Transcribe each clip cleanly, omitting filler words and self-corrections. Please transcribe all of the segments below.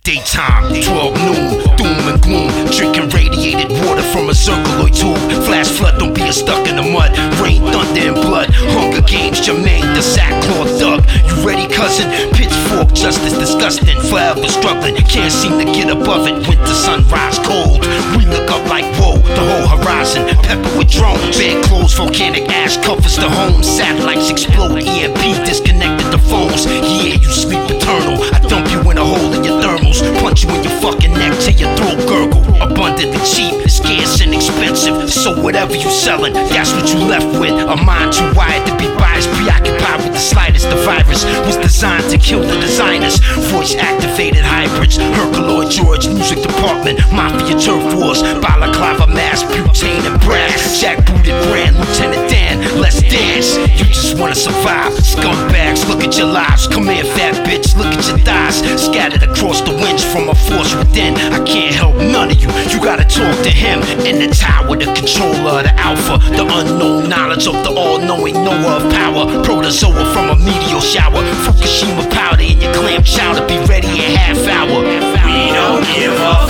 Daytime, 12 noon, doom and gloom. Drinking radiated water from a circuloid tube. Flash flood, don't be stuck in the mud. Rain, thunder, and blood. Hunger Games, Jermaine, the sackcloth thug. You ready, cousin? Pitchfork, justice, disgusting. Forever struggling, can't seem to get above it. Winter sunrise cold. We look up like whoa, the whole horizon. Pepper with drones. Bed clothes, volcanic ash covers the home. Satellites explode, EMP disconnected the phones. Yeah, you sleep eternal. I dump you in a hole in your thermals. Punch you in your fucking neck till your throat gurgle. Abundantly cheap, scarce and expensive. So whatever you selling, that's what you left with. A mind too wired to be biased, preoccupied with the slightest. The virus was designed to kill the designers. Voice activated hybrids, Herculoid George, music department, mafia turf wars, balaclava mask, butane and brass, jackbooted brand, Lieutenant Dan. Let's dance. You just wanna survive. Scumbags, look at your lives. Come here, fat bitch, look at your thighs. Scattered across the winds from a force within. I can't help none of you. You gotta talk to him in the tower, the controller, the alpha, the unknown knowledge of the all-knowing knower of power. Protozoa from a meteor shower. Fukushima powder in your clam chowder. Be ready in half hour. We don't give a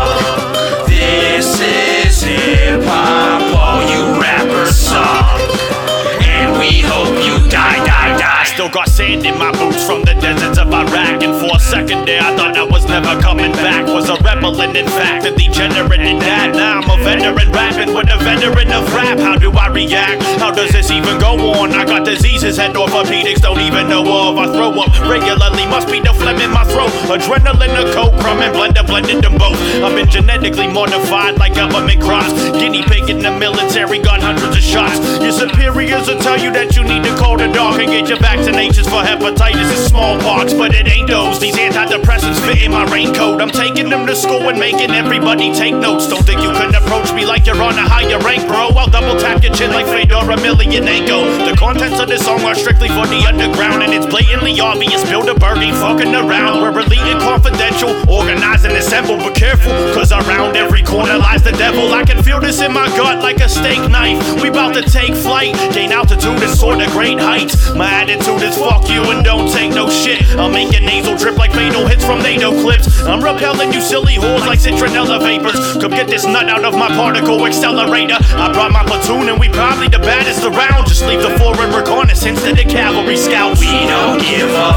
fuck. This is hip-hop. All you rappers suck. And we hope you die, die, die. Still got sand in my boots from the deserts of Iraq. And for a second there I thought I was never coming back. Was a rebel and in fact a degenerate in that. Now I'm a veteran rapping with a veteran of rap. How do I react? How does this even go on? I got diseases and orthopedics don't even know of. I throw up regularly, must be the phlegm in my throat. Adrenaline, a coke, crumb and blender, blended them both. I've been genetically modified like government crops. Guinea pig in the military, got hundreds of shots. Your superiors will tell you that you need to call the dog and get your vaccinations for hepatitis and smallpox, but it ain't those. These antidepressants fit in my raincoat. I'm taking them to school and making everybody take notes. Don't think you can approach me like you're on a higher rank, bro. I'll double tap your chin like Fedor Emelianenko. The contents of this song are strictly for the underground, and it's blatantly obvious Bilderberg ain't fucking around. We're elite and confidential, organized and assembled, but careful, cause around every corner lies the devil. I can feel this in my gut like a steak knife. We bout to take flight, gain altitude and soar to great heights. My attitude is fuck you and don't take no shit. I'll make your nasal drip like fatal hits from NATO clips. I'm repelling you silly whores like citronella vapors. Come get this nut out of my particle accelerator. I brought my platoon and we probably the baddest around. Just leave the forward reconnaissance to the cavalry scouts. We don't give a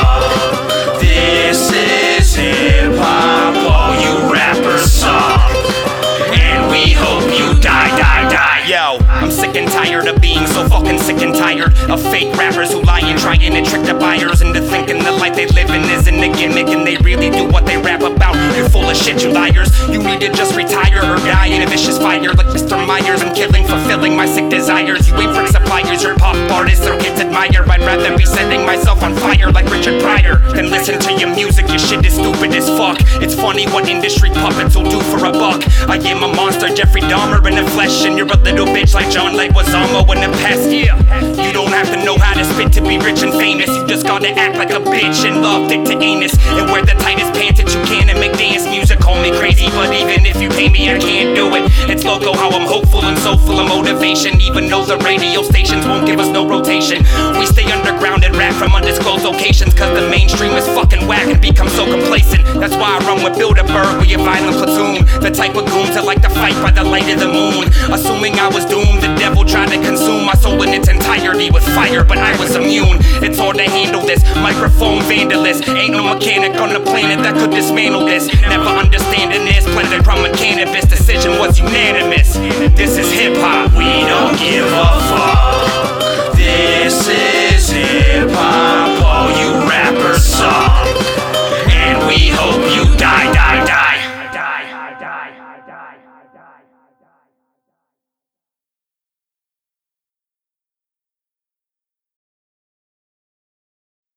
fuck. This is hip-hop. All you rappers suck. And we hope you die, die, die. Yo, I'm sick and tired of being so fucking sick and tired of fake rappers who lie and trying to trick the buyers into thinking the life they live in isn't a gimmick and they really do what they rap about. You're full of shit, you liars. You need to just retire or die in a vicious fire like Mr. Myers. I'm killing, fulfilling my sick desires. You ain't frick suppliers, you're pop artists or kids admire. I'd rather be setting myself on fire like Richard Pryor than listen to your music. Your shit is stupid as fuck. It's funny what industry puppets will do for a buck. I am a monster, Jeffrey Dahmer in the flesh, and you're a little bitch like John Leguizamo in the past. Yeah, you don't have to know how to spit to be rich and famous. You just gotta act like a bitch and love dick to anus and wear the tightest pants that you can and make dance music. Call me crazy, but even if you pay me, I can't do it. It's loco how I'm hopeful and so full of motivation, even though the radio stations won't give us no rotation. We stay underground and rap from undisclosed locations, cause the mainstream is fucking whack and become so complacent. That's why I run with Bilderberg, we a violent platoon. The type of goons that like to fight by the light of the moon. Assuming I was doomed, the devil tried to consume my soul in its entirety with fire, but I was immune. It's hard to handle this microphone vandalist. Ain't no mechanic on the planet that could dismantle this. Never understanding this, planted from a cannabis. Decision was unanimous. This is hip-hop. We don't give a fuck. This is hip-hop. All you rappers suck. And we hope you die, die, die.